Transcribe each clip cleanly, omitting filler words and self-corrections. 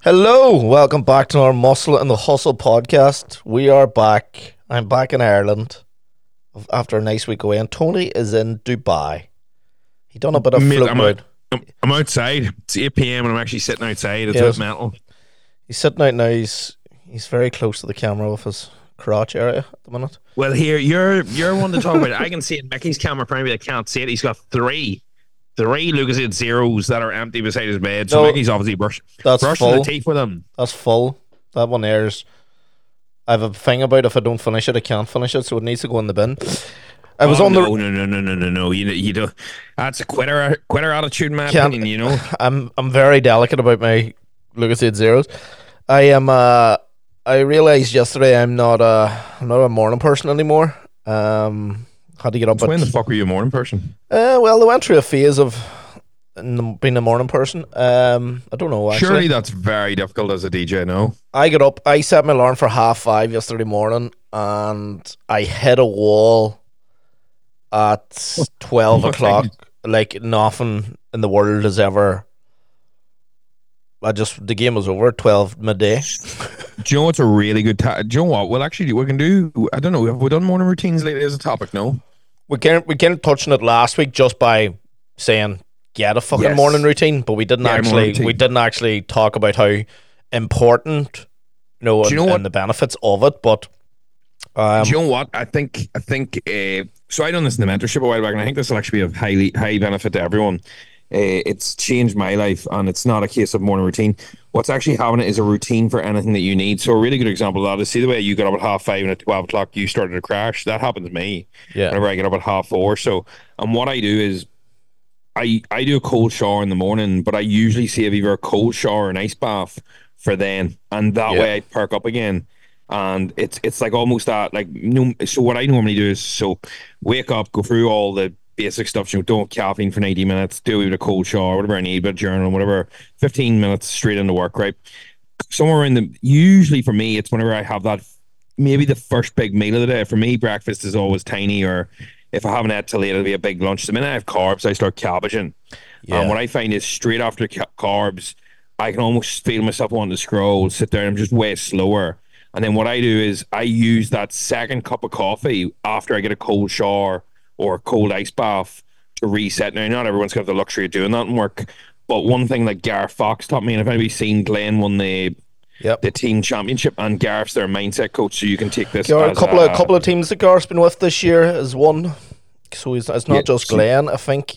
Hello, welcome back to our Muscle and the Hustle podcast. We are back. I'm back in Ireland after a nice week away, and Tony is in Dubai. He done a bit of Mate, floating around. I'm outside. It's 8 p.m. and I'm actually sitting outside. It's Yes. mental. He's sitting out now. He's very close to the camera with his crotch area at the minute. Well, here you're one to talk about it. I can see it. Mickey's camera probably I can't see it. He's got three Lucozade zeros that are empty beside his bed. So No, Mickey's obviously brushing full. the teeth with them. That's full. That one there's. I have a thing about if I don't finish it, I can't finish it, so it needs to go in the bin. I was on no. You don't. That's a quitter attitude, in my opinion. You know. I'm very delicate about my Lucozade zeros. I am. I realized yesterday I'm not a morning person anymore. Had to get up. So when the fuck were you a morning person? Well, I went through a phase of being a morning person. I don't know. Actually, Surely that's very difficult as a DJ. No. I got up. I set my alarm for 5:30 yesterday morning, and I hit a wall at 12 o'clock. Like nothing in the world has ever. The game was over at 12 midday. Do you know what's a really good do you know what? Well, actually, we can do. I don't know. Have we done morning routines lately as a topic? No. We can't touch on it last week just by saying get a fucking morning routine, but we didn't actually talk about how important and the benefits of it. But do you know what? I think so I done this in the mentorship a while back, and I think this will actually be of high benefit to everyone. It's changed my life, and it's not a case of morning routine. What's actually happening is a routine for anything that you need. So a really good example of that is, see the way you got up at 5:30 and at 12 o'clock you started to crash? That happened to me. Yeah. Whenever I get up at 4:30. So, and what I do is I do a cold shower in the morning, but I usually save either a cold shower or an ice bath for then, and that way I perk up again. And it's like almost that, like, so what I normally do is, wake up, go through all the basic stuff, don't caffeine for 90 minutes, do a cold shower, whatever I need, but journal, whatever, 15 minutes straight into work, right? Somewhere usually for me, it's whenever I have that, maybe the first big meal of the day. For me, breakfast is always tiny, or if I haven't had till late, it'll be a big lunch. The minute I have carbs, I start cabbaging. And what I find is straight after carbs, I can almost feel myself wanting to scroll, sit there, and I'm just way slower. And then what I do is I use that second cup of coffee after I get a cold shower or a cold ice bath to reset. Now, not everyone's got the luxury of doing that in work, but one thing that Gareth Fox taught me, and if anybody's seen, Glenn won the team championship, and Gareth's their mindset coach, so you can take this. A couple of teams that Gareth's been with this year has won, so it's not just Glenn. I think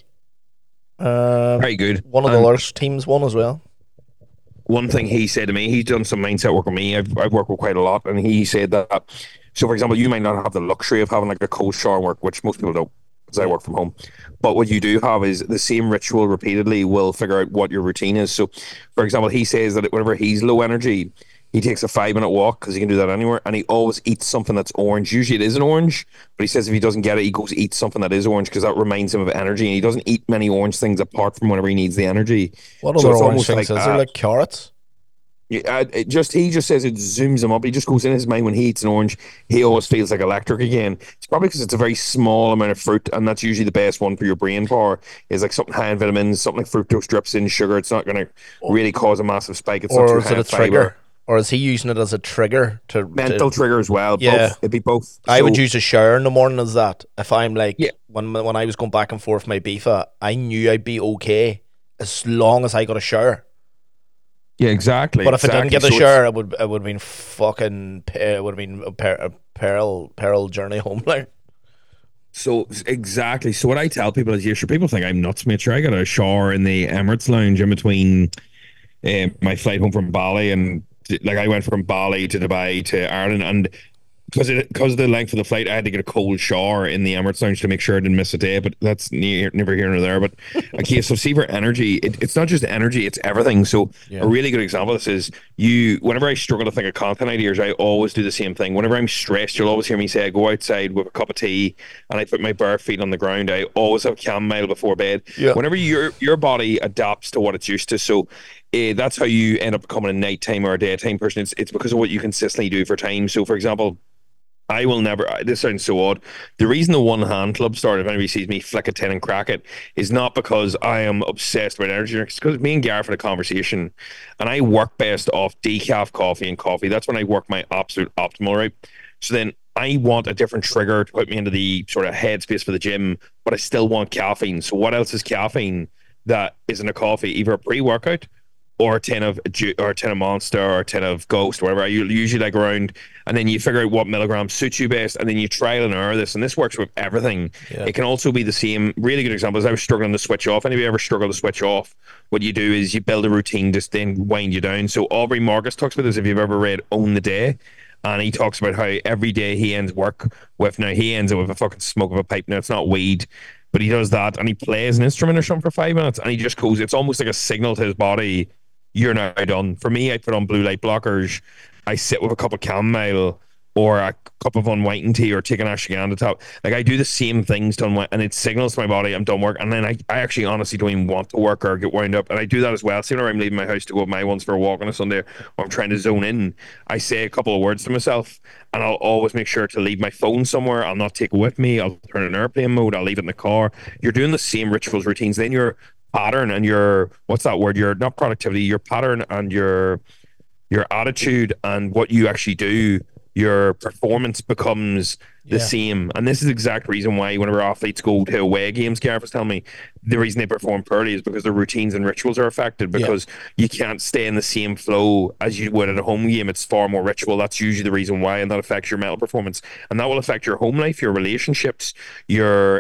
very good. One of the other teams won as well. One thing he said to me, he's done some mindset work with me. I've worked with quite a lot, and he said that. So, for example, you might not have the luxury of having like a cold shower work, which most people don't, because I work from home. But what you do have is the same ritual repeatedly will figure out what your routine is. So, for example, he says that whenever he's low energy, he takes a 5-minute walk, because he can do that anywhere, and he always eats something that's orange. Usually it is an orange, but he says if he doesn't get it, he goes eat something that is orange, because that reminds him of energy, and he doesn't eat many orange things apart from whenever he needs the energy. What other orange things is there, like carrots? He just says it zooms him up. He just goes in his mind when he eats an orange, he always feels like electric again. It's probably because it's a very small amount of fruit, and that's usually the best one for your brain power. Is like something high in vitamins, something like fructose drips in sugar. It's not going to really cause a massive spike. It's not too high in fiber. Or is he using it as a trigger mental trigger as well? Yeah, both. It'd be both. I would use a shower in the morning as that. If I'm like when I was going back and forth my beefa, I knew I'd be okay as long as I got a shower. Yeah, exactly. But if I didn't get the shower, it would have been fucking. It would have been a peril journey home. Like. So exactly. So what I tell people is, people think I'm nuts, mate. Sure, I got a shower in the Emirates Lounge in between my flight home from Bali, and like I went from Bali to Dubai to Ireland, and because of the length of the flight, I had to get a cold shower in the Emirates Lounge to make sure I didn't miss a day. But that's never here nor there. But a case of, see, for energy, it's not just energy, it's everything. So a really good example of this is whenever I struggle to think of content ideas, I always do the same thing. Whenever I'm stressed, you'll always hear me say I go outside with a cup of tea and I put my bare feet on the ground. I always have chamomile before bed. Whenever your body adapts to what it's used to. So that's how you end up becoming a nighttime or a daytime person. It's because of what you consistently do for time. So, for example, I will never. This sounds so odd. The reason the One Hand Club started, if anybody sees me flick a tin and crack it, is not because I am obsessed with energy drinks. It's because me and Gareth had a conversation, and I work best off decaf coffee and coffee. That's when I work my absolute optimal, right? So then I want a different trigger to put me into the sort of headspace for the gym, but I still want caffeine. So what else is caffeine that isn't a coffee? Either a pre-workout or a tin of Monster or a tin of Ghost, whatever. I usually like around, and then you figure out what milligrams suits you best, and then you trial and error this, and this works with everything. Yeah. It can also be the same. Really good example is I was struggling to switch off. Anybody ever struggle to switch off? What you do is you build a routine to then wind you down. So Aubrey Marcus talks about this if you've ever read Own the Day. And he talks about how every day he ends work with, now he ends it with a fucking smoke of a pipe. Now it's not weed, but he does that and he plays an instrument or something for 5 minutes and he just goes, it's almost like a signal to his body, you're now done. For me, I put on blue light blockers. I sit with a cup of chamomile or a cup of unwinding tea or take an ashwagandha top. Like I do the same things to unwind and it signals to my body I'm done work. And then I actually honestly don't even want to work or get wound up. And I do that as well. See, whenever I'm leaving my house to go with my ones for a walk on a Sunday or I'm trying to zone in, I say a couple of words to myself and I'll always make sure to leave my phone somewhere. I'll not take it with me. I'll turn it in airplane mode. I'll leave it in the car. You're doing the same rituals, routines. Then your pattern and your, what's that word? Your, not productivity, your pattern and your attitude and what you actually do, your performance becomes the same. And this is the exact reason why whenever athletes go to away games, Gareth was telling me, the reason they perform poorly is because their routines and rituals are affected because you can't stay in the same flow as you would at a home game. It's far more ritual. That's usually the reason why, and that affects your mental performance. And that will affect your home life, your relationships, your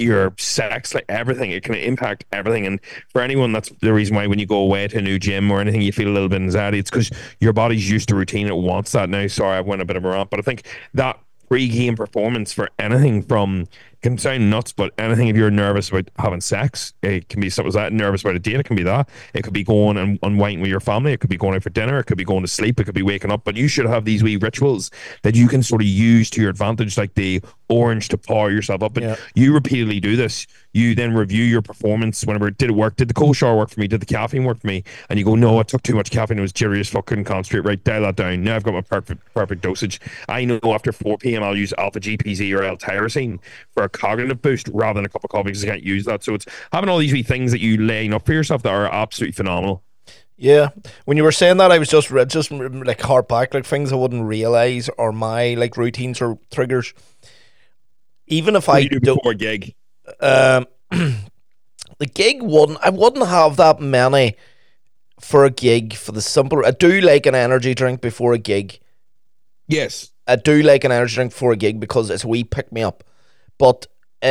sex, like everything. It can impact everything. And for anyone, that's the reason why when you go away to a new gym or anything, you feel a little bit anxiety. It's because your body's used to routine. It wants that now. Sorry, I went a bit of a rant, but I think that pre-game performance for anything from, can sound nuts, but anything, if you're nervous about having sex, it can be something like that. Nervous about a date, it can be that. It could be going and unwinding with your family. It could be going out for dinner. It could be going to sleep. It could be waking up. But you should have these wee rituals that you can sort of use to your advantage, like the orange to power yourself up. But you repeatedly do this. You then review your performance whenever did it work? Did the cold shower work for me? Did the caffeine work for me? And you go, no, I took too much caffeine. It was jittery as fuck. Couldn't concentrate. Right, dial that down. Now I've got my perfect dosage. I know after 4 p.m. I'll use alpha GPZ or L-tyrosine for a cognitive boost rather than a cup of coffee because I can't use that. So it's having all these wee things that you laying up for yourself that are absolutely phenomenal. Yeah, when you were saying that, I was just like harp back, like things I wouldn't realize are my like routines or triggers. Even if I do before a gig, the gig I wouldn't have that many for a gig for the simple. I do like an energy drink before a gig. Yes, I do like an energy drink before a gig because it's a wee pick me up. But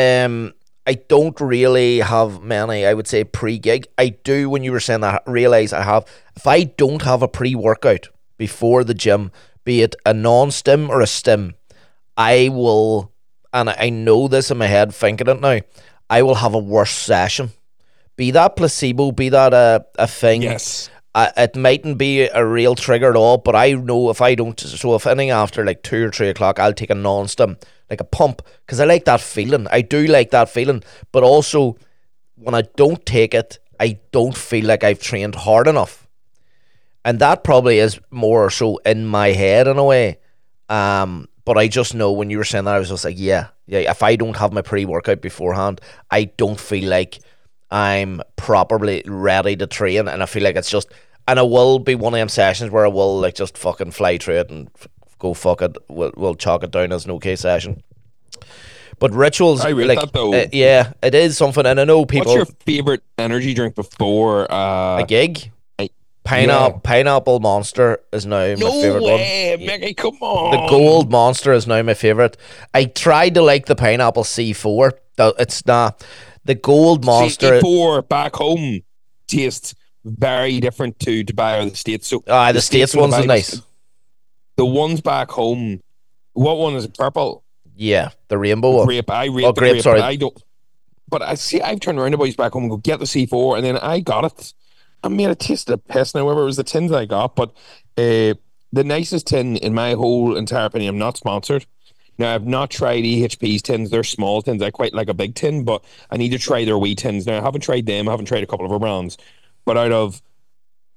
I don't really have many, I would say, pre-gig. I do, when you were saying that, realize I have. If I don't have a pre-workout before the gym, be it a non-stim or a stim, I will, and I know this in my head thinking it now, I will have a worse session. Be that placebo, be that a thing. Yes. It mightn't be a real trigger at all, but I know if I don't, so if anything after like 2 or 3 o'clock, I'll take a non-stim, like a pump, because I like that feeling. I do like that feeling, but also when I don't take it, I don't feel like I've trained hard enough, and that probably is more so in my head in a way. But I just know when you were saying that, I was just like, yeah. If I don't have my pre-workout beforehand, I don't feel like I'm properly ready to train, and I feel like it's just, and it will be one of them sessions where I will like just fucking fly through it and go fuck it. We'll chalk it down as an okay session. But rituals, I rate like that though. Yeah, it is something, and I know people. What's your favorite energy drink before a gig? Pineapple Monster is now my favorite one. Mickey, come on. The Gold Monster is now my favorite. I tried to like the Pineapple C4. It's not. The Gold Monster C4 back home tastes very different to Dubai or the States. So the States ones are nice. The ones back home, what one is it? Purple? Yeah, the rainbow one. Grape. I rate the grape. Sorry. I don't. But I see. I've turned around to boys back home and go get the C4, and then I got it. I mean, it tasted a piss. Now, whether it was the tins I got, but the nicest tin in my whole entire opinion. I'm not sponsored. Now, I've not tried EHP's tins. They're small tins. I quite like a big tin, but I need to try their wee tins. Now, I haven't tried them. I haven't tried a couple of our brands. But out of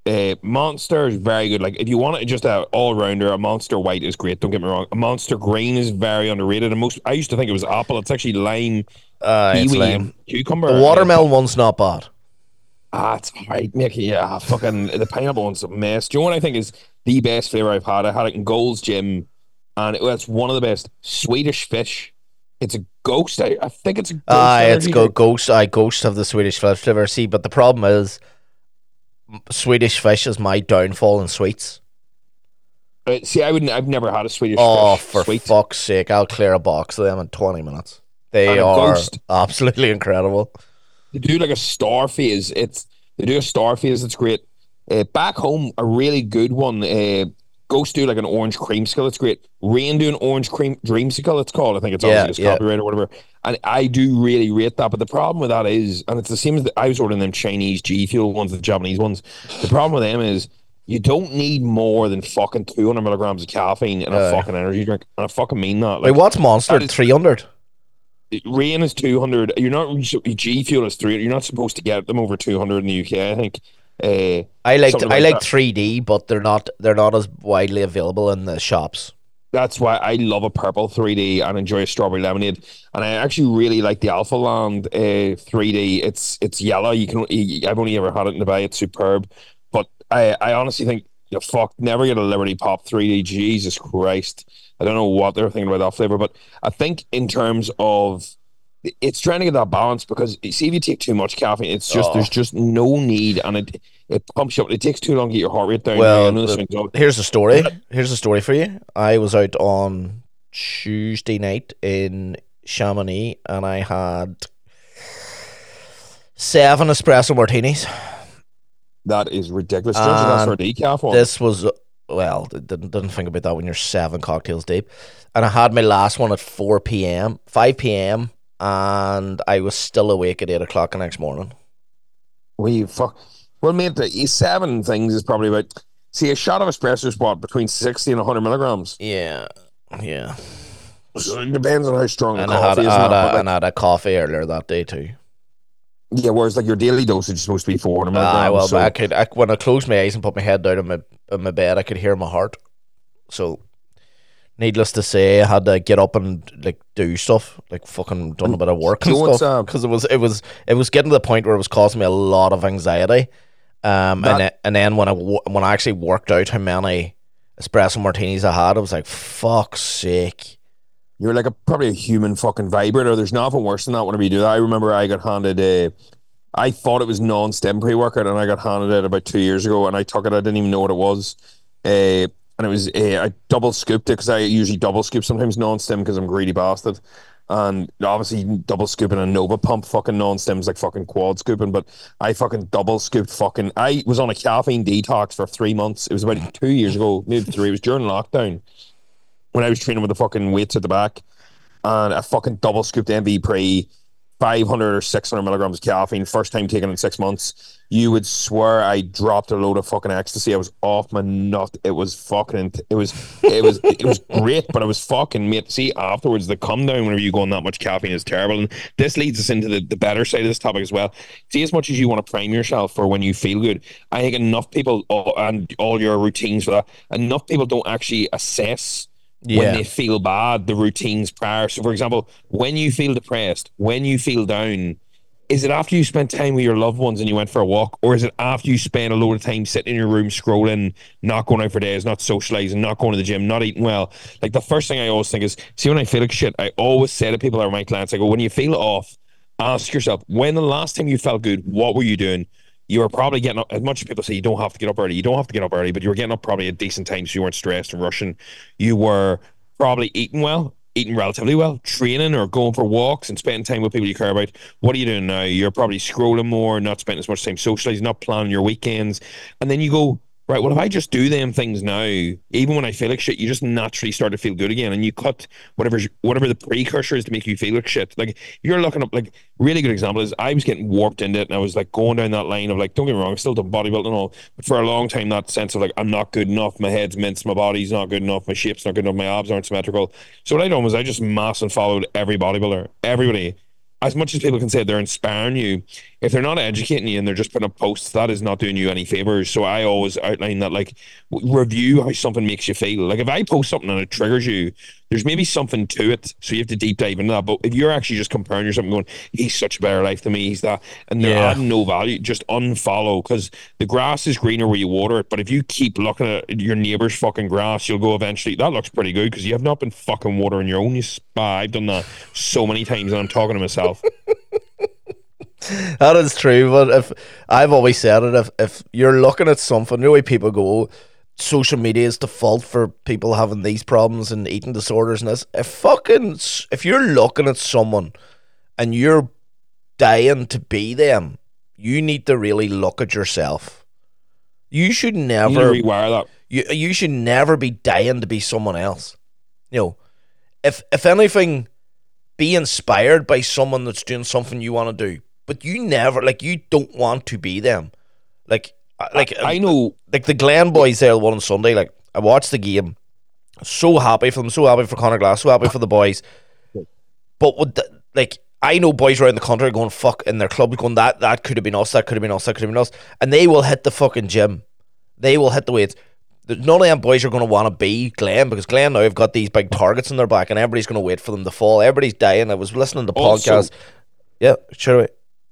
Monster is very good. Like if you want it just a all rounder, a Monster White is great. Don't get me wrong. A Monster Green is very underrated. And I used to think it was apple. It's actually lime, it's kiwi, lime. and cucumber. The watermelon one's not bad. It's alright, Mickey. Yeah, fucking the pineapple one's a mess. Do you know what I think is the best flavor I've had? I had it in Gold's Gym, and it's one of the best. Swedish Fish. It's a Ghost. I think it's a Ghost. Ghost. Ghost have the Swedish Fish flavor. See, but the problem is, Swedish Fish is my downfall in sweets. See, I've never had a Swedish Fish. Oh, for fuck's sake! I'll clear a box of them in 20 minutes. They are absolutely incredible. They do like a star phase. They do a star phase. It's great. Back home, a really good one. Ghost do like an orange creamsicle. It's great. Rain do an orange cream dreamsicle. It's called. I think it's obviously copyright or whatever. And I do really rate that. But the problem with that is, and it's the same as I was ordering them Chinese G Fuel ones, the Japanese ones. The problem with them is you don't need more than fucking 200 milligrams of caffeine in a fucking energy drink. And I fucking mean that. Like, wait, what's Monster? 300. Rain is 200. You're not G Fuel is 300. You're not supposed to get them over 200 in the UK. I think. I like 3D, but they're not as widely available in the shops. That's why I love a purple 3D and enjoy a strawberry lemonade. And I actually really like the Alpha Land 3D. It's yellow. I've only ever had it in the bay. It's superb. But I honestly think never get a Liberty Pop 3D. Jesus Christ. I don't know what they're thinking about that flavor, but I think in terms of it's trying to get that balance, because see, if you take too much caffeine, it's just there's just no need, and it pumps you up. It takes too long to get your heart rate down. Well, here's the story. Here's the story for you. I was out on Tuesday night in Chamonix, and I had 7 espresso martinis. That is ridiculous. That's for decaf one. This was didn't think about that when you're 7 cocktails deep, and I had my last one at 5 p.m. and I was still awake at 8 o'clock the next morning. Well, mate, 7 things is probably about. See, a shot of espresso is between 60 and 100 milligrams. Yeah. So it depends on how strong the coffee is. And I had a coffee earlier that day too. Yeah, whereas like your daily dosage is supposed to be 400 milligrams. Well, when I closed my eyes and put my head down in my bed, I could hear my heart. So, needless to say, I had to get up and like do stuff, like fucking done a bit of work and stuff, because it was getting to the point where it was causing me a lot of anxiety. And then when I actually worked out how many espresso martinis I had, I was like, fuck's sake. You're like probably a human fucking vibrator. There's nothing worse than that whenever you do that. I remember I got handed I thought it was non-stem pre-workout, and I got handed it about 2 years ago, and I took it. I didn't even know what it was. And it was, I double scooped it, because I usually double scoop sometimes non-stem because I'm a greedy bastard. And obviously double scooping a Nova Pump fucking non-stems like fucking quad scooping, but I fucking double scooped I was on a caffeine detox for 3 months. It was about 2 years ago, maybe 3. It was during lockdown when I was training with the fucking weights at the back, and I fucking double scooped MV Pre, 500 or 600 milligrams of caffeine, first time taking it in 6 months. You would swear I dropped a load of fucking ecstasy. I was off my nut. It was fucking, it was great, but I was fucking, mate. See, afterwards, the come down whenever you go on that much caffeine is terrible. And this leads us into the better side of this topic as well. See, as much as you want to prime yourself for when you feel good, I think enough people, and all your routines for that, enough people don't actually assess when they feel bad, the routines prior. So, for example, when you feel depressed, when you feel down, is it after you spent time with your loved ones and you went for a walk, or is it after you spent a load of time sitting in your room scrolling, not going out for days, not socializing, not going to the gym, not eating well? Like, the first thing I always think is, see, when I feel like shit, I always say to people that are my clients, I go, when you feel off, ask yourself, when the last time you felt good, what were you doing? You were probably getting up, as much as people say you don't have to get up early, you don't have to get up early, but you were getting up probably at decent times, so you weren't stressed and rushing. You were probably eating relatively well, training or going for walks and spending time with people you care about. What are you doing now? You're probably scrolling more, not spending as much time socializing, not planning your weekends. And then you go, right, well, if I just do them things now, even when I feel like shit, you just naturally start to feel good again, and you cut whatever the precursor is to make you feel like shit. Like, you're looking up, like, really good example is I was getting warped into it, and I was like going down that line of like, don't get me wrong, I'm still doing bodybuilding and all, but for a long time that sense of like, I'm not good enough, my head's minced, my body's not good enough, my shape's not good enough, my abs aren't symmetrical. So what I done was I just mass and followed every bodybuilder, everybody. as much as people can say they're inspiring you, if they're not educating you and they're just putting up posts, that is not doing you any favors. So I always outline that, like, review how something makes you feel. Like, if I post something and it triggers you, there's maybe something to it, so you have to deep dive into that. But if you're actually just comparing yourself and going, he's such a better life than me, he's that, and they're adding no value, just unfollow, because the grass is greener where you water it. But if you keep looking at your neighbour's fucking grass, you'll go eventually, that looks pretty good, because you have not been fucking watering your own, you spy. I've done that so many times, and I'm talking to myself. That is true, but if I've always said it, if you're looking at something, the way people go, social media is the fault for people having these problems and eating disorders and this. If you're looking at someone and you're dying to be them, you need to really look at yourself. You should never rewire that. You should never be dying to be someone else. You know, if anything, be inspired by someone that's doing something you want to do. But you never, like, you don't want to be them. Like I know, like the Glen boys there won on Sunday. Like, I watched the game, so happy for them, so happy for Conor Glass, so happy for the boys. But I know boys around the country going fuck in their club, going that could have been us, that could have been us, that could have been us, and they will hit the fucking gym, they will hit the weights. None of them boys are going to want to be Glen, because Glen now have got these big targets in their back, and everybody's going to wait for them to fall. Everybody's dying. I was listening to podcasts. Yeah, sure.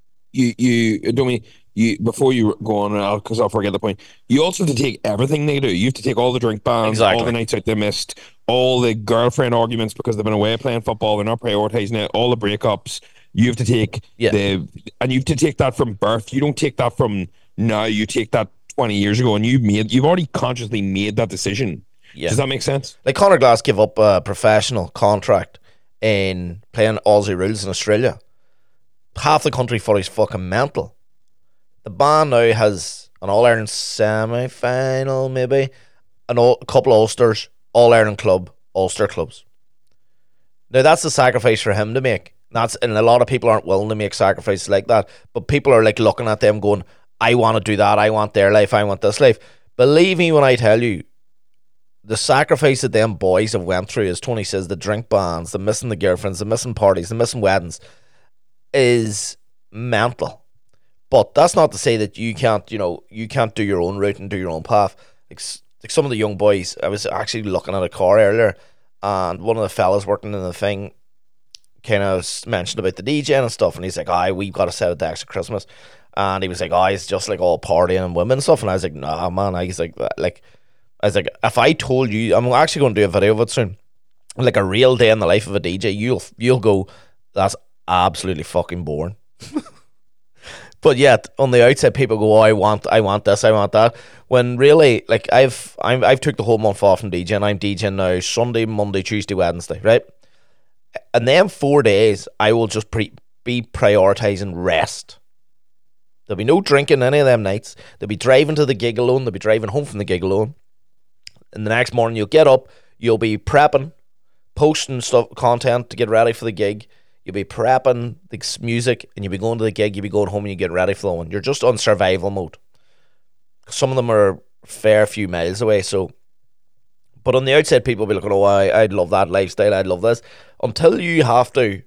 You don't mean you before you go on, because I'll forget the point. You also have to take everything they do. You have to take all the drink bans, all the nights out they missed, all the girlfriend arguments because they've been away playing football, they're not prioritizing it, all the breakups. You have to take and you have to take that from birth. You don't take that from now. You take that 20 years ago, and you've already consciously made that decision. Yeah. Does that make sense? Like, Conor Glass gave up a professional contract in playing Aussie rules in Australia. Half the country thought he's fucking mental. The band now has an All-Ireland semi-final, maybe, a couple of Ulsters, All-Ireland club, Ulster clubs. Now, that's the sacrifice for him to make. And a lot of people aren't willing to make sacrifices like that. But people are, like, looking at them going, I want to do that, I want their life, I want this life. Believe me when I tell you, the sacrifice that them boys have went through, as Tony says, the drink bans, the missing the girlfriends, the missing parties, the missing weddings, is mental. But that's not to say that you can't do your own route and do your own path. Like some of the young boys, I was actually looking at a car earlier, and one of the fellas working in the thing kind of mentioned about the DJ and stuff, and he's like, we've got a set of decks at Christmas, and he was like, it's just like all partying and women and stuff, and I was like, nah man, I was like, if I told you, I'm actually going to do a video of it soon, like a real day in the life of a DJ, you'll go, that's absolutely fucking boring. But yet on the outside people go, I want this, I want that, when really, like, I've took the whole month off from DJing. I'm DJing now Sunday, Monday, Tuesday, Wednesday, right? And then 4 days I will just be prioritizing rest. There'll be no drinking any of them nights. They'll be driving to the gig alone, they'll be driving home from the gig alone, and the next morning you'll get up, you'll be prepping, posting content to get ready for the gig. You'll be prepping the music, and you'll be going to the gig, you'll be going home, and you get ready for the one. You're just on survival mode. Some of them are a fair few miles away, so. But on the outside, people will be looking, I'd love that lifestyle, I'd love this. Until you have to,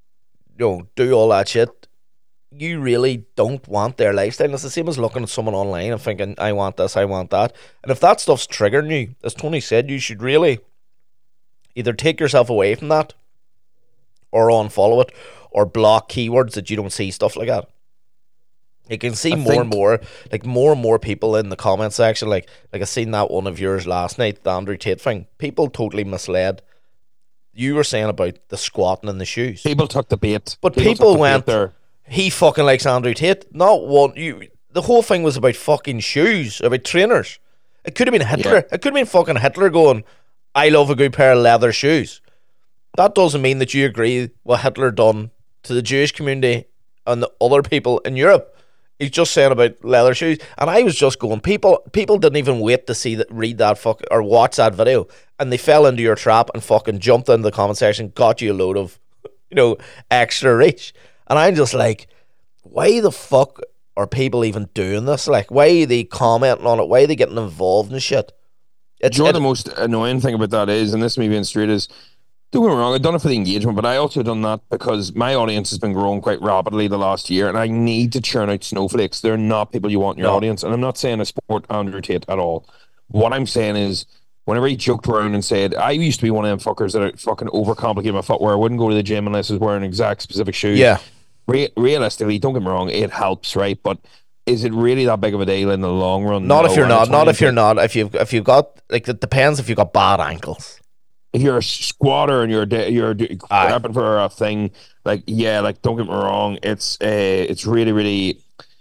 do all that shit, you really don't want their lifestyle. And it's the same as looking at someone online and thinking, I want this, I want that. And if that stuff's triggering you, as Tony said, you should really either take yourself away from that, or unfollow it, or block keywords that you don't see, stuff like that. You can see more and more people in the comment section, like I seen that one of yours last night, the Andrew Tate thing. People totally misled. You were saying about the squatting in the shoes. People took the bait. But people went there. He fucking likes Andrew Tate. Not one. The whole thing was about fucking shoes, about trainers. It could have been Hitler. Yeah. It could have been fucking Hitler going, I love a good pair of leather shoes. That doesn't mean that you agree what Hitler done to the Jewish community and the other people in Europe. He's just saying about leather shoes. And I was just going, people didn't even wait to read that or watch that video, and they fell into your trap and fucking jumped into the comment section, got you a load of, extra reach. And I'm just like, why the fuck are people even doing this? Like, why are they commenting on it? Why are they getting involved in shit? The most annoying thing about that is, and this may be in straight, is Don't get me wrong, I've done it for the engagement, but I also done that because my audience has been growing quite rapidly the last year, and I need to churn out snowflakes. They're not people you want in your audience, and I'm not saying I support Andrew Tate at all. What I'm saying is, whenever he joked around and said, I used to be one of them fuckers that fucking overcomplicate my footwear. I wouldn't go to the gym unless I was wearing exact specific shoes. Yeah. Realistically, don't get me wrong, it helps, right? But is it really that big of a deal in the long run? Not if you're not. Not if you're not. If you've got, like, it depends if you've got bad ankles. If you're a squatter and you're prepping for a thing, like, yeah, like, don't get me wrong, it's really, really,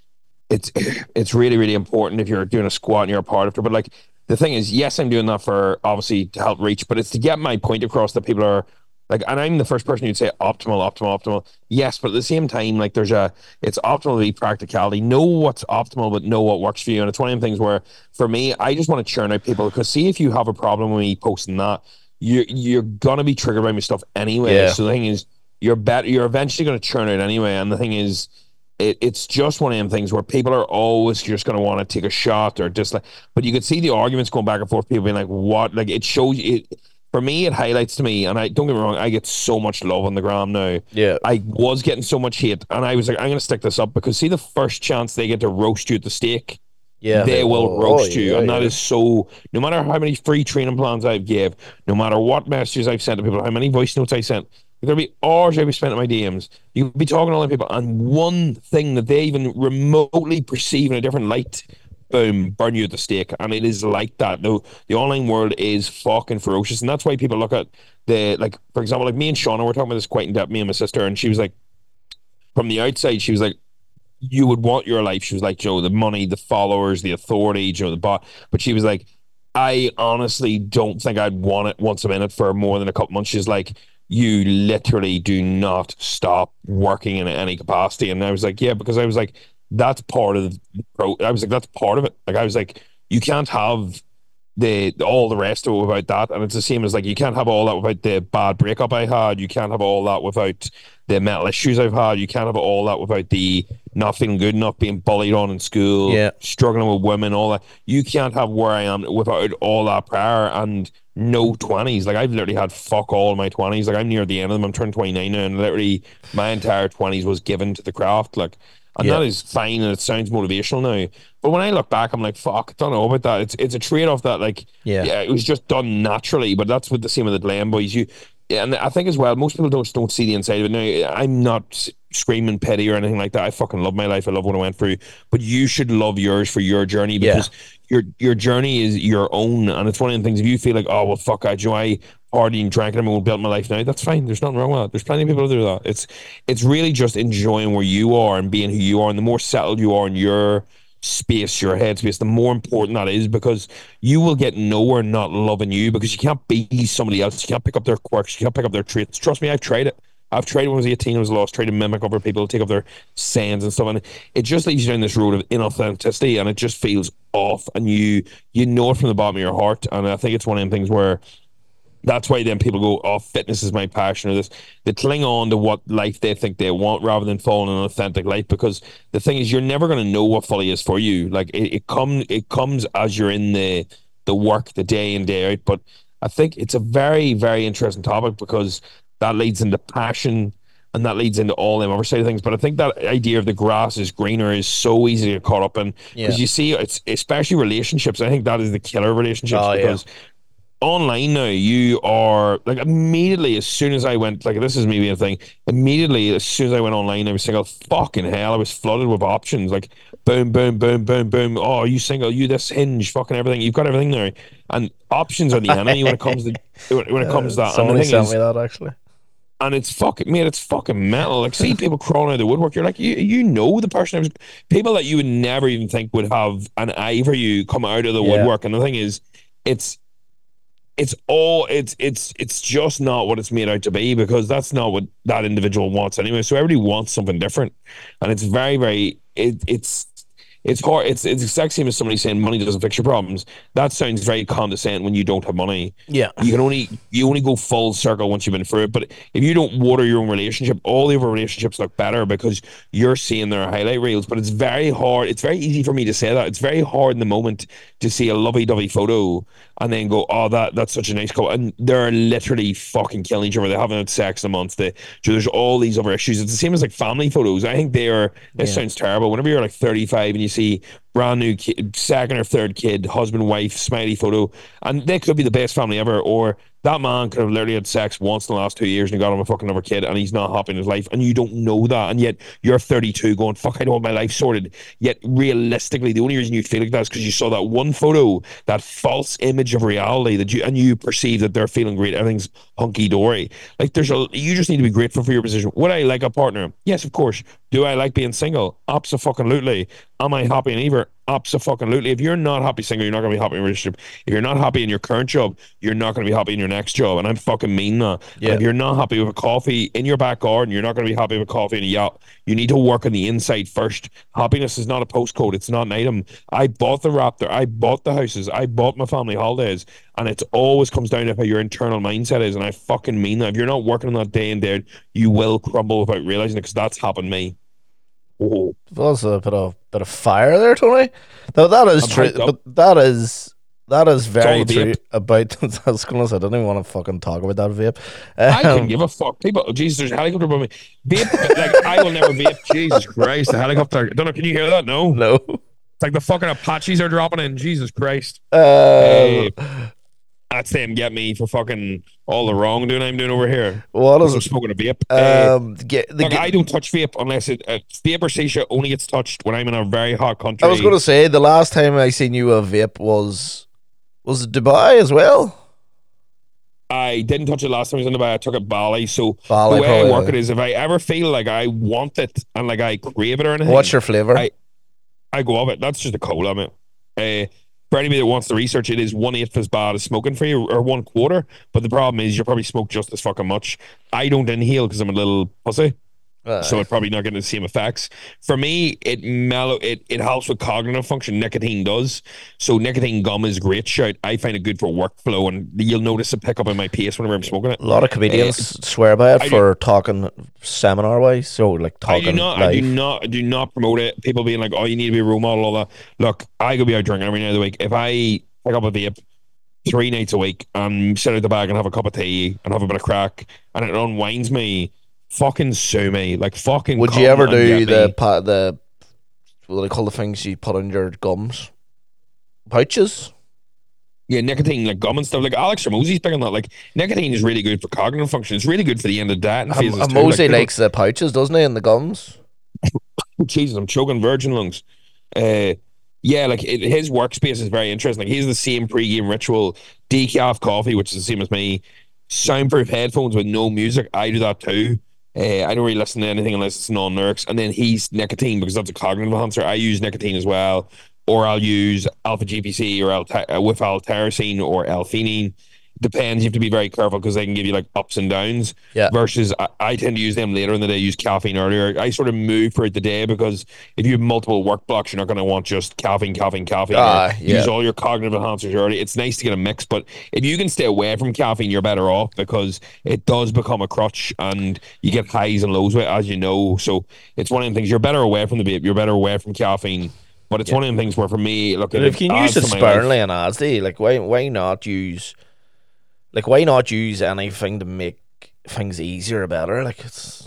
it's really, really important if you're doing a squat and you're a powerlifter. But like, the thing is, yes, I'm doing that for obviously to help reach, but it's to get my point across that people are like, and I'm the first person who'd say optimal. Yes, but at the same time, like, it's optimal to be practicality. Know what's optimal, but know what works for you. And it's one of the things where, for me, I just want to churn out people, because see, if you have a problem with me posting that, you're gonna be triggered by my stuff anyway. Yeah. So the thing is, you're eventually gonna churn out anyway. And the thing is, it's just one of them things where people are always just gonna want to take a shot or just like. But you could see the arguments going back and forth. People being like, "What?" Like, it shows it. For me, it highlights to me, and I don't get me wrong, I get so much love on the gram now. Yeah, I was getting so much hate, and I was like, I'm gonna stick this up, because see, the first chance they get to roast you at the stake. Yeah, they will roast you, and that is so. No matter how many free training plans I've gave, no matter what messages I've sent to people, how many voice notes I sent, there'll be hours I've spent in my DMs. You'll be talking to all the people, and one thing that they even remotely perceive in a different light, boom, burn you at the stake. And it is like that. The online world is fucking ferocious, and that's why people look at like, for example, like me and Shauna were talking about this quite in depth, me and my sister, and she was like, from the outside, she was like, you would want your life. She was like, Joe, the money, the followers, the authority, Joe, the bot. But she was like, I honestly don't think I'd want it once I'm in it for more than a couple months. She's like, you literally do not stop working in any capacity. And I was like, yeah, because I was like, that's part of I was like, that's part of it. Like, I was like, you can't have all the rest of it without that. And it's the same as, like, you can't have all that without the bad breakup I had. You can't have all that without the mental issues I've had. You can't have all that without the not feeling good enough, being bullied on in school, struggling with women, all that. You can't have where I am without all that prior, and no 20s. Like, I've literally had fuck all in my 20s. Like, I'm near the end of them. I'm turning 29 now, and literally my entire 20s was given to the craft. Like, and that is fine, and it sounds motivational now. But when I look back, I'm like, fuck, I don't know about that. It's a trade-off that, like, it was just done naturally. But that's what the same with the Glen boys. And I think as well, most people don't see the inside of it. Now, I'm not screaming petty or anything like that. I fucking love my life. I love what I went through. But you should love yours for your journey, because your journey is your own. And it's one of the things, if you feel like, oh, well, fuck, I partying, drinking, and won't build my life now, that's fine. There's nothing wrong with that. There's plenty of people who do that. It's really just enjoying where you are and being who you are. And the more settled you are in your space, your headspace, the more important that is, because you will get nowhere not loving you, because you can't be somebody else. You can't pick up their quirks. You can't pick up their traits. Trust me, I've tried it. I've tried it when I was 18. I was lost, trying to mimic other people, take up their sayings and stuff, and it just leads you down this road of inauthenticity, and it just feels off, and you know it from the bottom of your heart. And I think it's one of them things where that's why then people go, oh, fitness is my passion, or this. They cling on to what life they think they want rather than following an authentic life, because the thing is, you're never going to know what fully is for you. Like, it comes as you're in the work, the day in, day out. But I think it's a very, very interesting topic, because that leads into passion, and that leads into all them other side of things. But I think that idea of the grass is greener is so easy to get caught up in, because you see, it's especially relationships. I think that is the killer of relationships, because online now, you are like, immediately as soon as I went, like, this is maybe a thing, immediately as soon as I went online, I was single. Fucking hell, I was flooded with options, like boom, boom, boom, boom, boom. Oh, you single, you this, Hinge, fucking everything. You've got everything there, and options are the enemy when it comes to that. Somebody sent me that, actually. And it's fucking, mate, it's fucking metal. Like, see people crawling out of the woodwork. You're like, you know, the person, people that you would never even think would have an eye for you come out of the woodwork. And the thing is, it's just not what it's made out to be, because that's not what that individual wants anyway. So everybody wants something different, and it's very, very, it's it's hard. It's the exact same as somebody saying money doesn't fix your problems. That sounds very condescending when you don't have money. Yeah. You only go full circle once you've been through it. But if you don't water your own relationship, all the other relationships look better because you're seeing their highlight reels. But it's very hard. It's very easy for me to say that. It's very hard in the moment to see a lovey-dovey photo and then go, oh, that's such a nice couple. And they're literally fucking killing each other. They haven't had sex in a month. There's all these other issues. It's the same as like family photos. I think this sounds terrible. Whenever you're like 35 and you see brand new kid, second or third kid, husband, wife, smiley photo, and they could be the best family ever, or that man could have literally had sex once in the last 2 years and got him a fucking other kid and he's not happy in his life, and you don't know that, and yet you're 32 going, fuck, I don't have my life sorted. Yet realistically, the only reason you feel like that is because you saw that one photo, that false image of reality that you perceive that they're feeling great, everything's hunky-dory. Like you just need to be grateful for your position. Would I like a partner? Yes, of course. Do I like being single? Abso-fucking-lutely. Am I happy in either? Abso-fucking-lutely. If you're not happy single, you're not going to be happy in a relationship. If you're not happy in your current job, you're not going to be happy in your next job. And I'm fucking mean that. Yeah. And if you're not happy with a coffee in your back garden, you're not going to be happy with coffee in a yacht. You need to work on the inside first. Happiness is not a postcode. It's not an item. I bought the Raptor. I bought the houses. I bought my family holidays. And it always comes down to how your internal mindset is. And I fucking mean that. If you're not working on that day and there, you will crumble without realizing it, because that's happened to me. Oh. There's a bit of fire there, Tony. Though that is true, but that is very true about. I was gonna say I don't even want to fucking talk about that vape. I can give a fuck. People, Jesus, there's a helicopter above me. Vape, like I will never vape. Jesus Christ, the helicopter. I don't know. Can you hear that? No. It's like the fucking Apaches are dropping in. Jesus Christ. That's them get me for fucking all the wrongdoing I'm doing over here. What is it? Smoking a vape. I don't touch vape unless vape or shisha only gets touched when I'm in a very hot country. I was going to say the last time I seen you a vape was it Dubai as well? I didn't touch it last time I was in Dubai. I took it Bali. So the way I work it is, if I ever feel like I want it and like I crave it or anything, what's your flavor? I go of it. That's just a cola, mate. For anybody that wants to research it, is 1/8 as bad as smoking for you, or 1/4. But the problem is, you probably smoke just as fucking much. I don't inhale because I'm a little pussy. So it's probably not getting the same effects. For me, it helps with cognitive function. Nicotine does. So nicotine gum is great shout. I find it good for workflow, and you'll notice a pickup in my pace whenever I'm smoking it. A lot of comedians swear by it for talking seminar wise. So like talking. I do not promote it. People being like, oh, you need to be a role model, all that. Look, I could be out drinking every night of the week. If I pick up a vape 3 nights a week and sit out the bag and have a cup of tea and have a bit of crack, and it unwinds me, fucking sue me. Like, fucking. Would you ever do the what do they call the things you put on your gums? Pouches? Yeah, nicotine, like gum and stuff. Like Alex Ramose's big on that. Like, nicotine is really good for cognitive function. It's really good for the end of that. Ramose likes the pouches, doesn't he, and the gums? Jesus, I'm choking virgin lungs. Yeah, like his workspace is very interesting. Like, he has the same pre-game ritual, decaf coffee, which is the same as me, soundproof headphones with no music. I do that too. I don't really listen to anything unless it's non-lyrics. And then he's nicotine, because that's a cognitive enhancer. I use nicotine as well, or I'll use alpha GPC or with L-tyrosine or L-theanine. Depends. You have to be very careful because they can give you like ups and downs. Yeah. Versus I tend to use them later in the day. Use caffeine earlier. I sort of move throughout the day, because if you have multiple work blocks, you're not going to want just caffeine. Use all your cognitive enhancers early. It's nice to get a mix, but if you can stay away from caffeine, you're better off, because it does become a crutch and you get highs and lows with it, as you know. So it's one of the things. You're better away from the vape. You're better away from caffeine. But it's one of the things where, for me, look, if you can use it sparingly and ASD, like why not use? Like, why not use anything to make things easier or better? Like, it's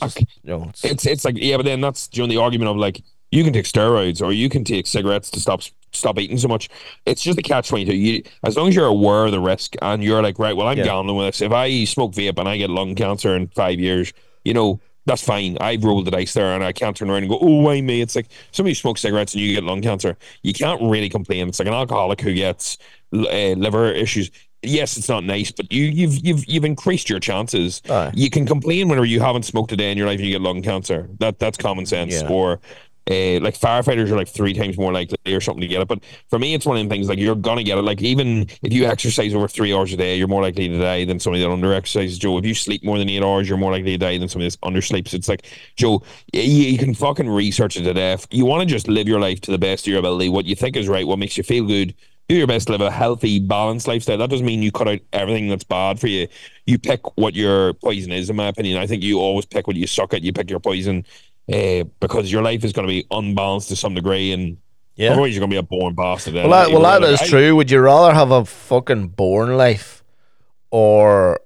like, yeah, but then that's the argument of like, you can take steroids or you can take cigarettes to stop eating so much. It's just a catch-22. As long as you're aware of the risk and you're like, right, well, I'm gambling with this. If I smoke vape and I get lung cancer in 5 years, that's fine. I've rolled the dice there, and I can't turn around and go, oh, why me? It's like somebody smokes cigarettes and you get lung cancer. You can't really complain. It's like an alcoholic who gets liver issues. Yes, it's not nice, but you've increased your chances. You can complain whenever you haven't smoked a day in your life and you get lung cancer. That's common sense. Or Like firefighters are like 3 times more likely or something to get it. But for me, it's one of them things like you're gonna get it. Like even if you exercise over 3 hours a day, you're more likely to die than somebody that under exercises. Joe, if you sleep more than 8 hours, you're more likely to die than somebody that undersleeps. It's like, Joe, you can fucking research it to death. You want to just live your life to the best of your ability. What you think is right, what makes you feel good. Do your best to live a healthy, balanced lifestyle. That doesn't mean you cut out everything that's bad for you. You pick what your poison is, in my opinion. I think you always pick what you suck at. You pick your poison. Because your life is going to be unbalanced to some degree, and otherwise you're going to be a boring bastard. Well, that is true. Would you rather have a fucking boring life, or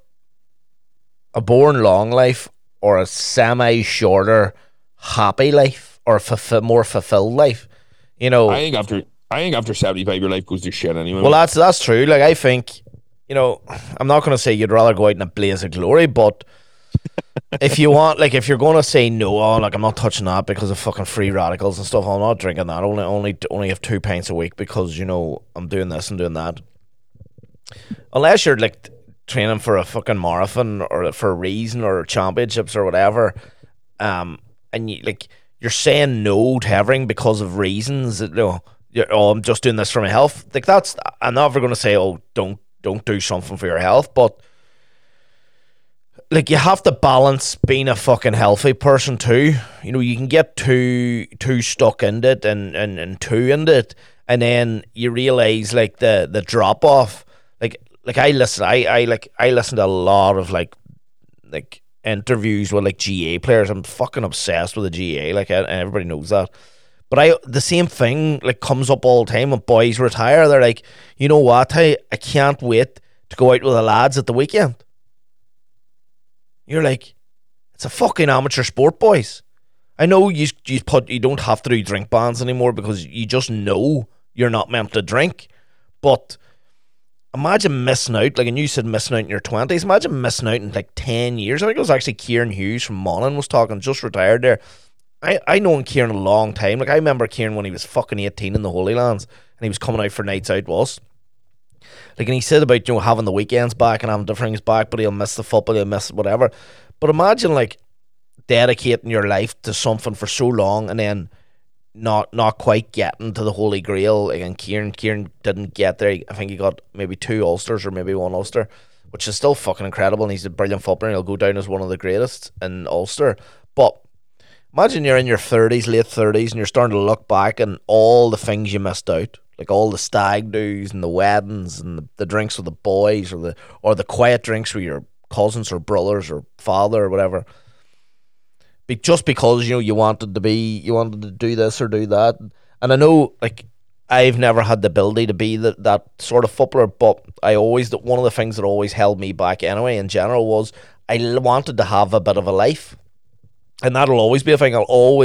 a boring long life, or a semi-shorter happy life, or a more fulfilled life? You know, I think after 75, your life goes to shit anyway. Well, that's true. Like, I think, you know, I'm not going to say you'd rather go out in a blaze of glory, but if you want, like, if you're going to say no, like, I'm not touching that because of fucking free radicals and stuff, I'm not drinking that. Only have 2 pints a week because, you know, I'm doing this and doing that. Unless you're like training for a fucking marathon or for a reason or championships or whatever, and you're saying no to everything because of reasons. You know, I'm just doing this for my health. Like, that's, I'm never going to say, oh, don't do something for your health, but like, you have to balance being a fucking healthy person too. You know, you can get too stuck in it and too into it, and then you realize like the drop off. Like I listen to a lot of like interviews with like GA players. I'm fucking obsessed with the GA. Like, everybody knows that. But the same thing like comes up all the time when boys retire. They're like, you know what? I can't wait to go out with the lads at the weekend. You're like, it's a fucking amateur sport, boys. I know you don't have to do drink bans anymore because you just know you're not meant to drink. But imagine missing out, like, and you said missing out in your 20s. Imagine missing out in like 10 years. I think it was actually Kieran Hughes from Monaghan was talking, just retired there. I known Kieran a long time. Like, I remember Kieran when he was fucking 18 in the Holy Lands and he was coming out for nights out with us. Like, and he said about, you know, having the weekends back and having different things back, but he'll miss the football, he'll miss whatever. But imagine, like, dedicating your life to something for so long and then not quite getting to the Holy Grail. Like, and Kieran didn't get there. I think he got maybe 2 Ulsters or maybe 1 Ulster, which is still fucking incredible, and he's a brilliant footballer and he'll go down as one of the greatest in Ulster. But imagine you're in your 30s, late 30s, and you're starting to look back and all the things you missed out. Like all the stag do's and the weddings and the drinks with the boys, or the quiet drinks with your cousins or brothers or father or whatever. Just because, you know, you wanted to do this or do that. And I know, like, I've never had the ability to be that sort of footballer, but one of the things that always held me back anyway in general was I wanted to have a bit of a life. And that'll always be a thing.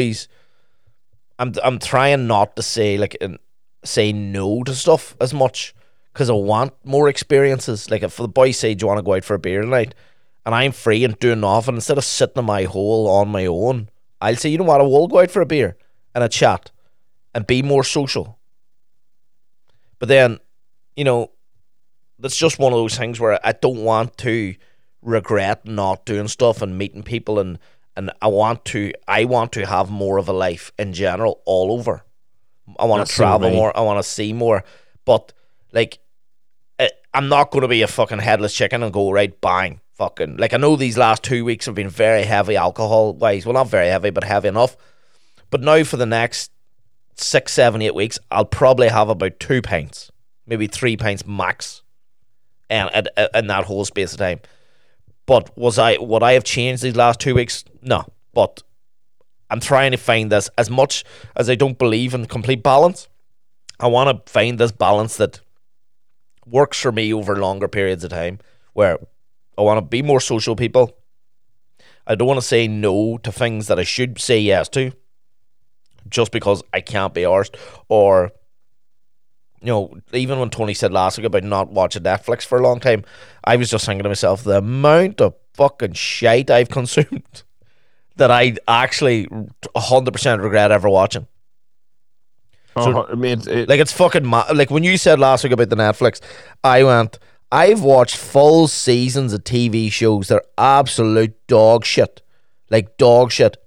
I'm trying not to say no to stuff as much because I want more experiences. Like, if the boys say, do you want to go out for a beer tonight, and I'm free and doing nothing, instead of sitting in my hole on my own, I'll say, you know what, I will go out for a beer and a chat and be more social. But then, you know, that's just one of those things where I don't want to regret not doing stuff and meeting people, and I want to have more of a life in general all over. I want to travel more. I want to see more. But, like, I'm not going to be a fucking headless chicken and go, right, bang, fucking. Like, I know these last 2 weeks have been very heavy alcohol-wise. Well, not very heavy, but heavy enough. But now for the next 6, 7, 8 weeks, I'll probably have about 2 pints, maybe 3 pints max, and in that whole space of time. But would I have changed these last 2 weeks? No. But I'm trying to find this, as much as I don't believe in complete balance, I want to find this balance that works for me over longer periods of time, where I want to be more social people. I don't want to say no to things that I should say yes to just because I can't be arsed. Or, you know, even when Tony said last week about not watching Netflix for a long time, I was just thinking to myself, the amount of fucking shite I've consumed that I actually 100% regret ever watching. So, it's fucking like when you said last week about the Netflix, I've watched full seasons of TV shows that are absolute dog shit. Like dog shit.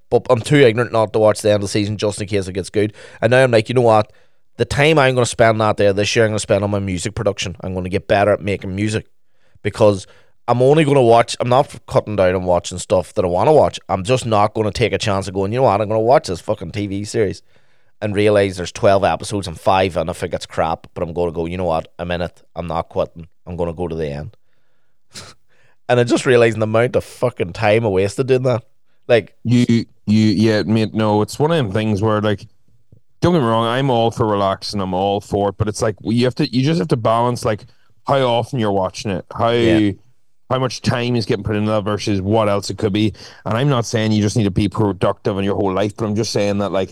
but I'm too ignorant not to watch the end of the season just in case it gets good. And now I'm like, you know what? The time I'm going to spend that there this year, I'm going to spend on my music production. I'm going to get better at making music because I'm only going to watch. I'm not cutting down and watching stuff that I want to watch. I'm just not going to take a chance of going, you know what? I'm going to watch this fucking TV series and realize there's 12 episodes and 5, and I think it's crap. But I'm going to go, you know what? I'm in it. I'm not quitting. I'm going to go to the end. And I just realized the amount of fucking time I wasted doing that. Like yeah, mate. No, it's one of them things where, like, don't get me wrong, I'm all for relaxing. I'm all for it, but it's like you just have to balance, like, how often you're watching it, how much time is getting put into that versus what else it could be. And I'm not saying you just need to be productive in your whole life, but I'm just saying that, like,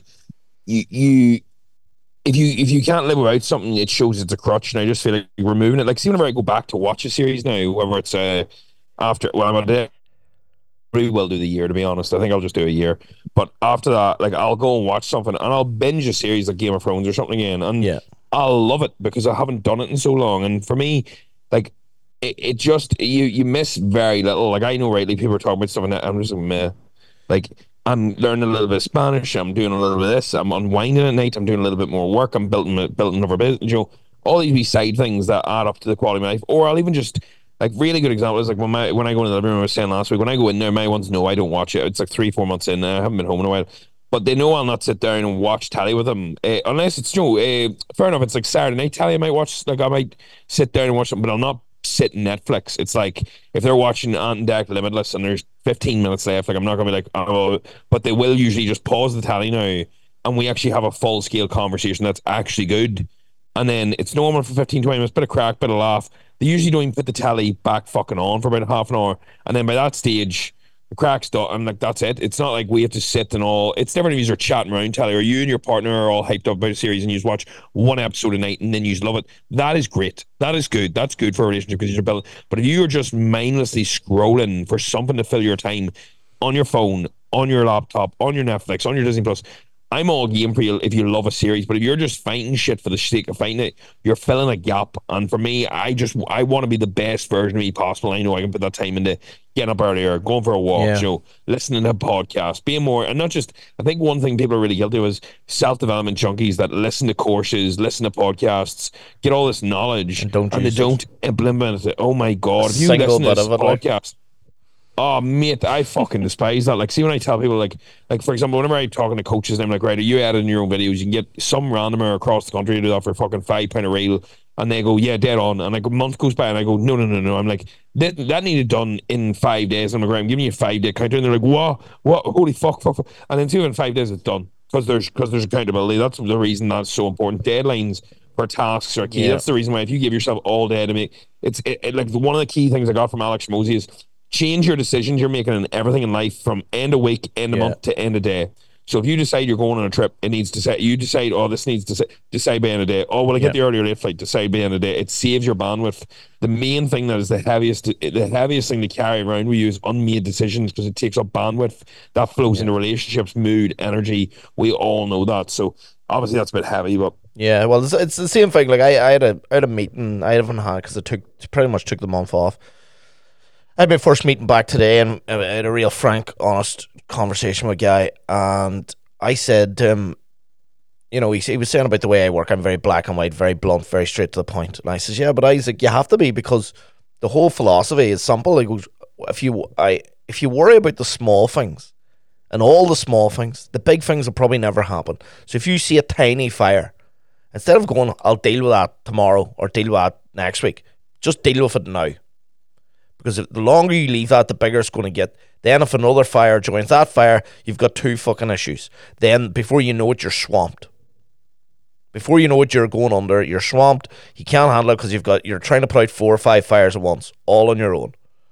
if you can't live without something, it shows it's a crutch. And I just feel like removing it. Like, see, whenever I go back to watch a series now, whether it's after, well, I'm a day. Probably will do the year, to be honest. I think I'll just do a year. But after that, like, I'll go and watch something and I'll binge a series like Game of Thrones or something again, and I'll love it because I haven't done it in so long. And for me, like, it just you miss very little. Like, I know rightly people are talking about stuff and I'm just like, meh. Like, I'm learning a little bit of Spanish, I'm doing a little bit of this, I'm unwinding at night, I'm doing a little bit more work, I'm building another business, you know, all these wee side things that add up to the quality of my life. Or I'll even just, like, really good example is like when I go in the living room, I was saying last week, when I go in there, my ones know I don't watch it. It's like 3-4 months in, I haven't been home in a while, but they know I'll not sit down and watch telly with them unless it's, you know, fair enough, it's like Saturday night telly I might watch, like I might sit down and watch them, but I'll not sit in Netflix. It's like if they're watching Ant and Dec Limitless and there's 15 minutes left, like, I'm not gonna be like, oh, but they will usually just pause the tally now and we actually have a full scale conversation that's actually good. And then it's normal for 15-20 minutes, bit of crack, bit of laugh. They usually don't even put the tally back fucking on for about half an hour, and then by that stage the crack's done, and, like, that's it. It's not like we have to sit and all. It's different if you're chatting around telly, or you and your partner are all hyped up about a series and you just watch one episode a night and then you just love it. That is great. That is good. That's good for a relationship because you're building. But if you're just mindlessly scrolling for something to fill your time on your phone, on your laptop, on your Netflix, on your Disney Plus, I'm all game for you if you love a series, but if you're just fighting shit for the sake of fighting it, you're filling a gap. And for me, I want to be the best version of me possible. I know I can put that time into getting up earlier, going for a walk, you know, listening to a podcast, being more, and not just, I think one thing people are really guilty of is self-development junkies that listen to courses, listen to podcasts, get all this knowledge, and they don't implement it. Oh my God. If you listen to this podcast, oh, mate, I fucking despise that. Like, see, when I tell people, like for example, whenever I'm talking to coaches, and I'm like, right, are you editing your own videos? You can get some randomer across the country to do that for fucking £5 a reel. And they go, yeah, dead on. And like a month goes by and I go, no. I'm like, that needed done in 5 days. I'm like, right, I'm giving you a 5 day counter. And they're like, what? Holy fuck. And then 2 in 5 days it's done. Because there's accountability. That's the reason that's so important. Deadlines for tasks are key. Yeah. That's the reason why if you give yourself all day to make, it's like one of the key things I got from Alex Mosey is change your decisions you're making in everything in life from end of week, end of month to end of day. So if you decide you're going on a trip, it needs to say, you decide, oh, this needs to decide by end of day. Oh, well, I get the earlier late flight, decide by end of day. It saves your bandwidth. The main thing that is the heaviest thing to carry around with you is unmade decisions because it takes up bandwidth. That flows into relationships, mood, energy. We all know that. So obviously that's a bit heavy, but yeah, well, it's the same thing. Like I had a meeting I haven't had because it pretty much took the month off. I had my first meeting back today, and I had a real frank, honest conversation with a guy, and I said to him, you know, he was saying about the way I work, I'm very black and white, very blunt, very straight to the point. And I says, yeah, but Isaac, you have to be, because the whole philosophy is simple. Like, if you worry about the small things, and all the small things, the big things will probably never happen. So if you see a tiny fire, instead of going, I'll deal with that tomorrow, or deal with that next week, just deal with it now. Because the longer you leave that, the bigger it's going to get. Then if another fire joins that fire, you've got 2 fucking issues. Then before you know it, you're swamped. Before you know it, you're going under. You're swamped. You can't handle it because you're trying to put out 4 or 5 fires at once, all on your own.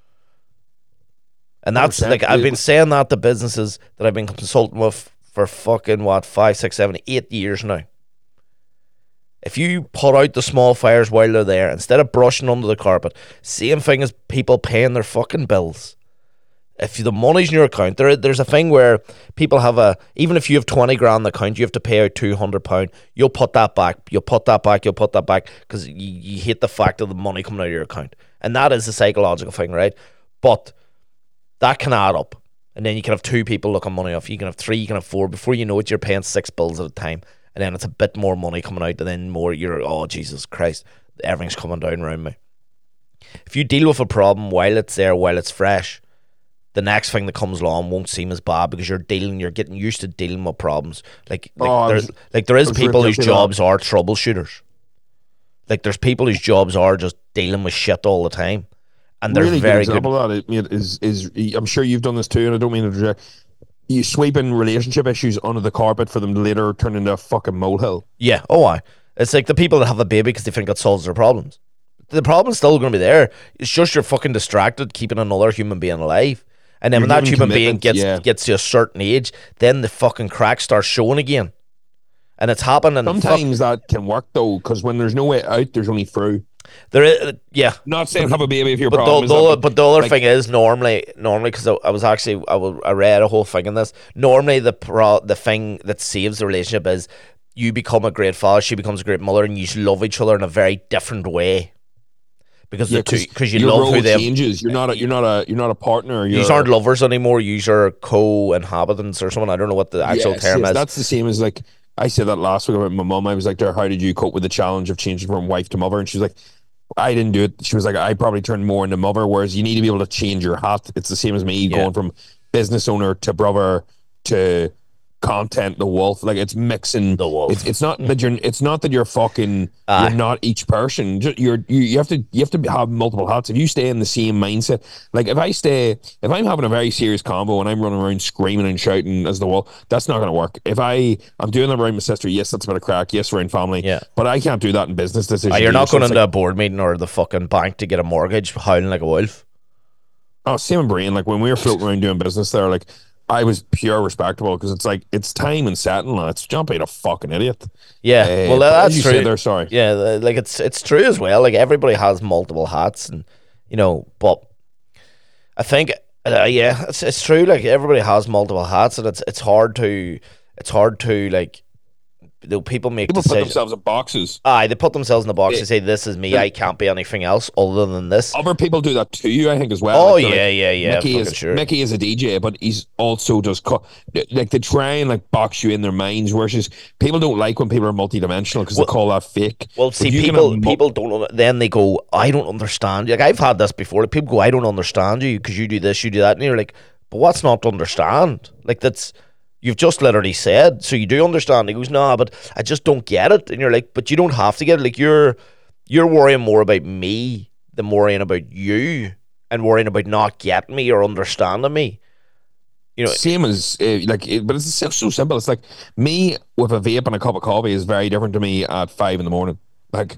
And that's like, I've been saying that to businesses that I've been consulting with for fucking 5, 6, 7, 8 years now. If you put out the small fires while they're there, instead of brushing under the carpet, same thing as people paying their fucking bills. If the money's in your account, there's a thing where people have even if you have 20 grand in the account, you have to pay out £200. You'll put that back. You'll put that back because you hate the fact of the money coming out of your account. And that is a psychological thing, right? But that can add up. And then you can have 2 people looking money off. You can have 3, you can have 4. Before you know it, you're paying 6 bills at a time. And then it's a bit more money coming out, and then more oh, Jesus Christ, everything's coming down around me. If you deal with a problem while it's there, while it's fresh, the next thing that comes along won't seem as bad because you're getting used to dealing with problems. There is people whose jobs are troubleshooters. Like there's people whose jobs are just dealing with shit all the time, and they're really very good. Example of that is I'm sure you've done this too, and I don't mean to interject. You sweeping relationship issues under the carpet for them to later turn into a fucking molehill. Yeah. It's like the people that have a baby because they think it solves their problems. The problem's still going to be there. It's just you're fucking distracted keeping another human being alive. And then when that human being gets to a certain age, then the fucking crack starts showing again. And it's happening. Sometimes that can work though, because when there's no way out, there's only through. There is, yeah. Not saying have a baby if your but problem but the other thing is normally because I read a whole thing in this. Normally the thing that saves the relationship is you become a great father, she becomes a great mother, and you love each other in a very different way. Because you love who they changes. You're not a partner. You aren't lovers anymore. You are co-inhabitants or something. I don't know what the actual term is. That's the same as like I said that last week about my mum. I was like to her, how did you cope with the challenge of changing from wife to mother? And she was like, I didn't do it. She was like, I probably turned more into mother, whereas you need to be able to change your hat. It's the same as me going from business owner to brother to content, the wolf. Like it's mixing the wolf. It's not that you're fucking you're not each person. You have to have multiple hats. If you stay in the same mindset, like if I'm having a very serious combo and I'm running around screaming and shouting as the wolf, that's not going to work. If I'm doing that around my sister, yes, that's a bit of crack. Yes, we're in family, but I can't do that in business decisions. You're not going into a board meeting or the fucking bank to get a mortgage howling like a wolf. Oh, same in brain. Like when we were floating around doing business there, like I was pure respectable because it's like it's time and setting. Let's jump ain't a fucking idiot. Yeah, well that's true. There, sorry. Yeah, like it's true as well. Like everybody has multiple hats, and but I think it's true. Like everybody has multiple hats, and it's hard to like. People put themselves in boxes. They put themselves in the box. They say, "This is me. I can't be anything else other than this." Other people do that to you, I think, as well. Oh like, yeah. Mickey is a DJ, but he's also just like they try and like box you in their minds. Versus people don't like when people are multidimensional because they call that fake. Well, see, people don't. Then they go, "I don't understand." Like I've had this before. Like, people go, "I don't understand you because you do this, you do that," and you're like, "But what's not to understand?" Like that's. You've just literally said, so you do understand. He goes, "No, but I just don't get it." And you're like, "But you don't have to get it. Like you're worrying more about me than worrying about you, and worrying about not getting me or understanding me." Same as but it's so simple. It's like me with a vape and a cup of coffee is very different to me at 5 a.m. Like,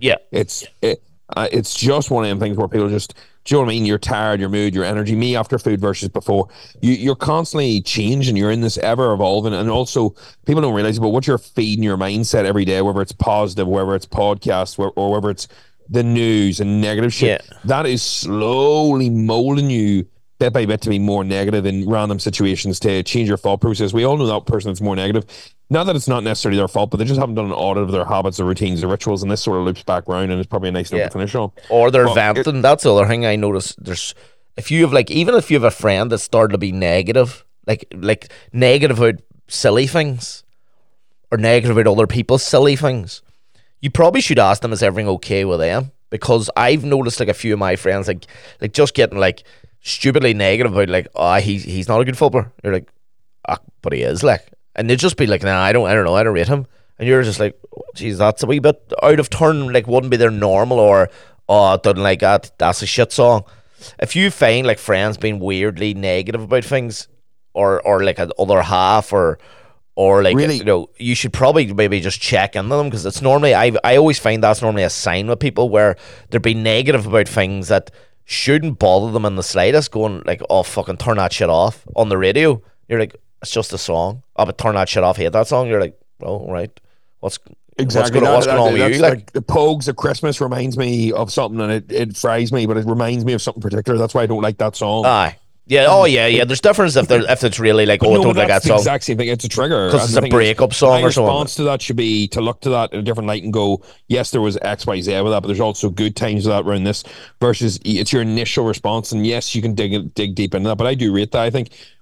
it's just one of them things where people just. Do you know what I mean? You're tired, your mood, your energy. Me after food versus before. You're constantly changing. You're in this ever evolving, and also people don't realize about what you're feeding your mindset every day, whether it's positive, whether it's podcasts, or whether it's the news and negative shit. Yeah. That is slowly molding you bit by bit to be more negative in random situations, to change your thought process. We all know that person that's more negative. Not that it's not necessarily their fault, but they just haven't done an audit of their habits, their routines, their rituals, and this sort of loops back around, and it's probably a nice note to finish on. Or they're venting. That's the other thing I noticed. If you have a friend that's started to be negative, like negative about silly things, or negative about other people's silly things, you probably should ask them, is everything okay with them? Because I've noticed like a few of my friends like just getting like stupidly negative about he's not a good footballer. You're like, but he is, like. And they'd just be like, nah, I don't know, I don't rate him. And you're just like, geez, that's a wee bit out of turn, like wouldn't be their normal, or doesn't like that, that's a shit song. If you find like friends being weirdly negative about things, or like an other half, or like, really? You should probably maybe just check into them, because it's normally, I always find that's normally a sign with people where they're being negative about things that shouldn't bother them in the slightest, going like, oh, fucking turn that shit off on the radio. You're like, it's just a song. Oh, but turn that shit off, hate that song. You're like, oh, right. What's going on with you? Like the Pogues at Christmas reminds me of something, and it fries me, but it reminds me of something particular. That's why I don't like that song. Aye. Yeah, oh yeah. There's difference if it's really like, I don't like that song. It's the exact same thing. It's a trigger. Because it's a breakup song or something. My response to that should be to look to that in a different light and go, yes, there was X, Y, Z with that, but there's also good times with that around this, versus it's your initial response. And yes, you can dig deep into that, but I do rate that. I think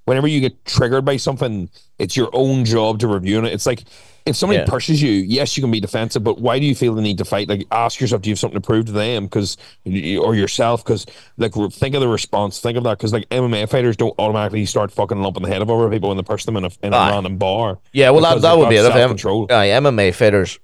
whenever you get triggered by something, it's your own job to review it. It's like, if somebody pushes you, yes, you can be defensive, but why do you feel the need to fight? Like, ask yourself, do you have something to prove to them? Or yourself? Because, like, think of the response. Think of that. Because, like, MMA fighters don't automatically start fucking lumping the head of other people when they push them in a random bar. Yeah, well, that would be it. MMA fighters,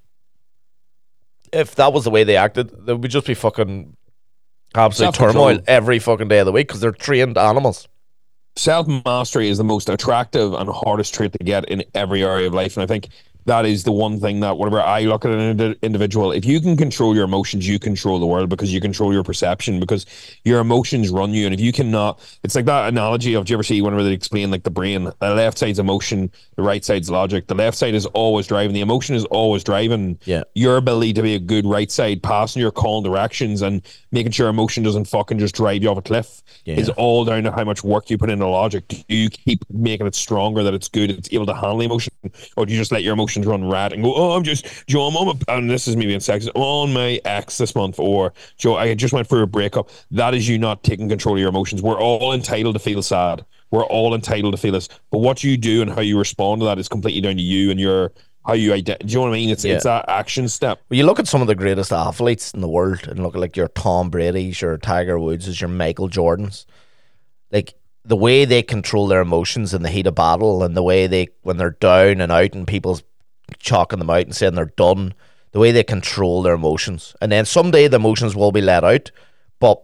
if that was the way they acted, there would just be fucking absolute turmoil every fucking day of the week because they're trained animals. Self-mastery is the most attractive and hardest trait to get in every area of life. And I think that is the one thing that whenever I look at an individual, if you can control your emotions, you control the world because you control your perception, because your emotions run you. And if you cannot, it's like that analogy of, do you ever see whenever they explain like the brain, the left side's emotion, the right side's logic. The left side is always driving. The emotion is always driving. Yeah. Your ability to be a good right side, passing your calm directions and making sure emotion doesn't fucking just drive you off a cliff is all down to how much work you put into logic. Do you keep making it stronger, that it's good, it's able to handle emotion, or do you just let your emotions run rat and go, oh, I'm just, Joe, and this is me being sexist, I'm on my ex this month, or Joe, I just went through a breakup. That is you not taking control of your emotions. We're all entitled to feel sad. We're all entitled to feel this. But what you do and how you respond to that is completely down to you and your how you identify. Do you know what I mean? It's that action step. Well, you look at some of the greatest athletes in the world and look at like your Tom Brady's, your Tiger Woods', your Michael Jordan's. Like, the way they control their emotions in the heat of battle, and the way they, when they're down and out and people's chalking them out and saying they're done, the way they control their emotions. And then someday the emotions will be let out, but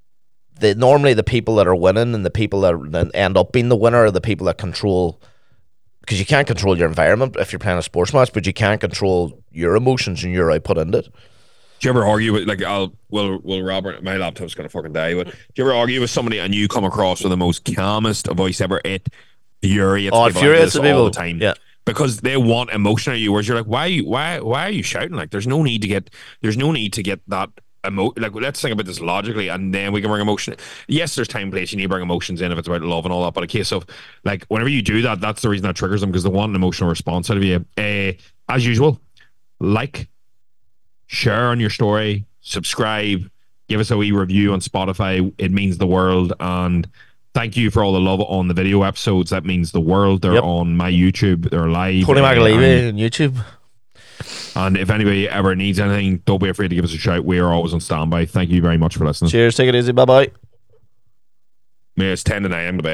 normally the people that are winning and the people that end up being the winner are the people that control, because you can't control your environment if you're playing a sports match, but you can control your emotions and your output into it. Do you ever argue with, like, will Robert, my laptop's gonna fucking die, but do you ever argue with somebody and you come across with the most calmest voice ever? It infuriates people all the time. Yeah. Because they want emotion out of you, whereas you're like, why are you shouting? Like, there's no need to get that like, let's think about this logically, and then we can bring emotion. Yes, there's time, place, you need to bring emotions in if it's about love and all that, but a case of, like, whenever you do that, that's the reason that triggers them, because they want an emotional response out of you. As usual, like, share on your story, subscribe, give us a wee review on Spotify. It means the world. And thank you for all the love on the video episodes. That means the world. They're on my YouTube. They're live. Tony McAlevey on YouTube. And if anybody ever needs anything, don't be afraid to give us a shout. We are always on standby. Thank you very much for listening. Cheers. Take it easy. Bye-bye. It's 10 to 9. I'm to bed.